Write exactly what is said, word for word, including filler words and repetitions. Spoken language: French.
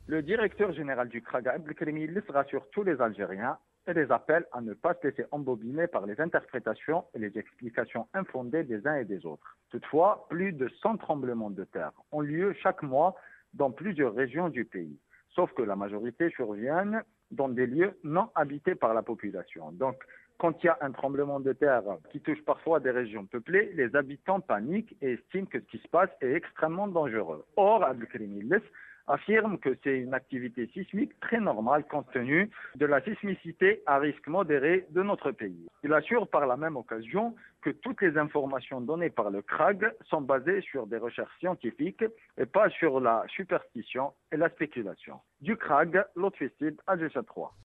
Le directeur général du Krag, Abdelkrim Illis, rassure tous les Algériens et les appelle à ne pas se laisser embobiner par les interprétations et les explications infondées des uns et des autres. Toutefois, plus de cent tremblements de terre ont lieu chaque mois dans plusieurs régions du pays, sauf que la majorité surviennent dans des lieux non habités par la population. Donc, quand il y a un tremblement de terre qui touche parfois des régions peuplées, les habitants paniquent et estiment que ce qui se passe est extrêmement dangereux. Or, Abdelkrim Illis affirme que c'est une activité sismique très normale compte tenu de la sismicité à risque modéré de notre pays. Il assure par la même occasion que toutes les informations données par le Krag sont basées sur des recherches scientifiques et pas sur la superstition et la spéculation. Du Krag, Lotfi Sid, Alger trois.